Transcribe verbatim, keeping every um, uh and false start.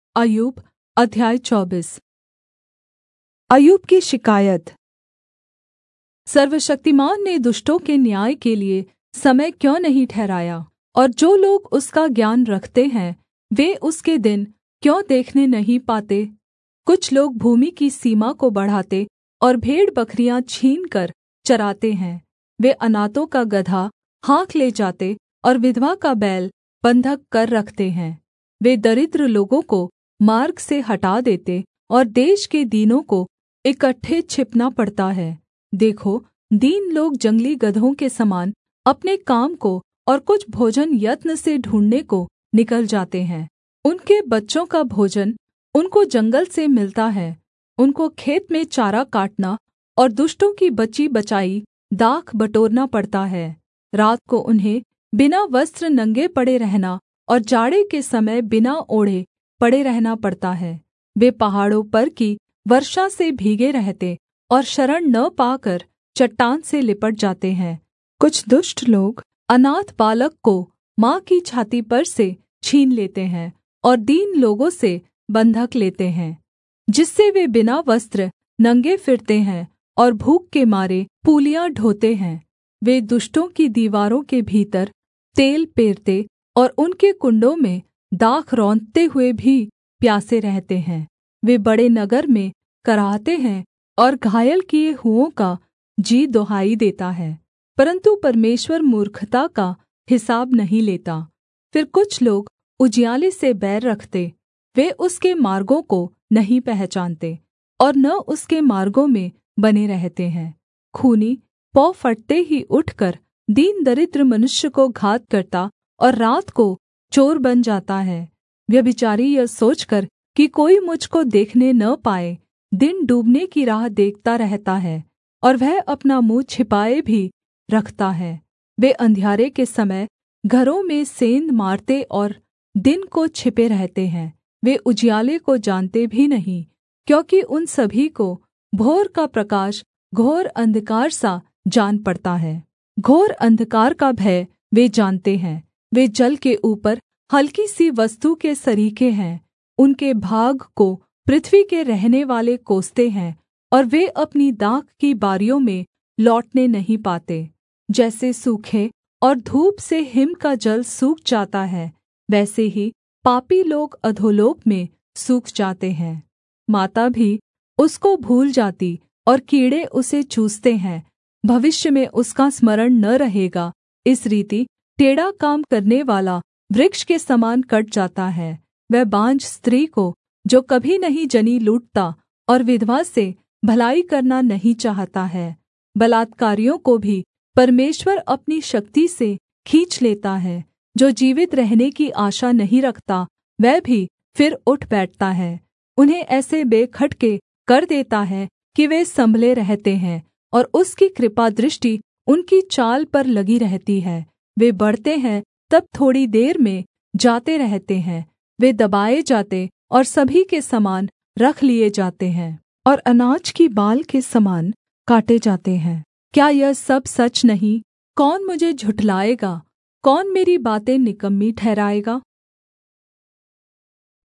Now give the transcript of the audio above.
अय्यूब अध्याय चौबीस। अय्यूब की शिकायत। सर्वशक्तिमान ने दुष्टों के न्याय के लिये समय क्यों नहीं ठहराया, और जो लोग उसका ज्ञान रखते हैं वे उसके दिन क्यों देखने नहीं पाते। कुछ लोग भूमि की सीमा को बढ़ाते और भेड़बकरियाँ छीनकर चराते हैं। वे अनाथों का गदहा हाँक ले जाते और विधवा का बैल बन्धक कर रखते हैं। वे दरिद्र लोगों को मार्ग से हटा देते और देश के दीनों को इकट्ठे छिपना पड़ता है। देखो, दीन लोग जंगली गदहों के समान अपने काम को और कुछ भोजन यत्न से ढूँढ़ने को निकल जाते हैं। उनके बच्चों का भोजन उनको जंगल से मिलता है। उनको खेत में चारा काटना और दुष्टों की बची बचाई दाख बटोरना पड़ता है। रात को उन्हें बिना वस्त्र नंगे पड़े रहना और जाड़े के समय बिना ओढ़े पड़े रहना पड़ता है। वे पहाड़ों पर की वर्षा से भीगे रहते और शरण न पाकर चट्टान से लिपट जाते हैं। कुछ दुष्ट लोग अनाथ बालक को माँ की छाती पर से छीन लेते हैं और दीन लोगों से बन्धक लेते हैं, जिससे वे बिना वस्त्र नंगे फिरते हैं और भूख के मारे पूलियाँ ढोते हैं। वे दुष्टों की दीवारों के भीतर तेल पेरते और उनके कुण्डों में दाख रौंदते हुए भी प्यासे रहते हैं। वे बड़े नगर में कराहते हैं और घायल किए हुओं का जी दुहाई देता है, परन्तु परमेश्वर मूर्खता का हिसाब नहीं लेता। फिर कुछ लोग उजियाले से बैर रखते, वे उसके मार्गों को नहीं पहचानते और न उसके मार्गों में बने रहते हैं। खूनी पौ फटते ही उठकर दीन दरिद्र मनुष्य को घात करता और रात को चोर बन जाता है। व्यभिचारी यह सोचकर कि कोई मुझको देखने न पाए दिन डूबने की राह देखता रहता है, और वह अपना मुँह छिपाए भी रखता है। वे अंधियारे के समय घरों में सेंध मारते और दिन को छिपे रहते हैं। वे उजियाले को जानते भी नहीं, क्योंकि उन सभी को भोर का प्रकाश घोर अंधकार सा जान पड़ता है। घोर अंधकार का भय वे जानते हैं। वे जल के ऊपर हल्की सी वस्तु के सरीखे हैं। उनके भाग को पृथ्वी के रहने वाले कोसते हैं, और वे अपनी दाख की बारियों में लौटने नहीं पाते। जैसे सूखे और धूप से हिम का जल सूख जाता है, वैसे ही पापी लोग अधोलोक में सूख जाते हैं। माता भी उसको भूल जाती और कीड़े उसे चूसते हैं। भविष्य में उसका स्मरण न रहेगा। इस रीति टेढ़ा काम करने वाला वृक्ष के समान कट जाता है। वह बाँझ स्त्री को जो कभी नहीं जनी लूटता और विधवा से भलाई करना नहीं चाहता है। बलात्कारियों को भी परमेश्वर अपनी शक्ति से खींच लेता है। जो जीवित रहने की आशा नहीं रखता वह भी फिर उठ बैठता है। उन्हें ऐसे बेखटके कर देता है कि वे सम्भले रहते हैं, और उसकी कृपा दृष्टि उनकी चाल पर लगी रहती है। वे बढ़ते हैं तब थोड़ी देर में जाते रहते हैं। वे दबाए जाते और सभी के समान रख लिए जाते हैं, और अनाज की बाल के समान काटे जाते हैं। क्या यह सब सच नहीं? कौन मुझे झुठलाएगा? कौन मेरी बातें निकम्मी ठहराएगा?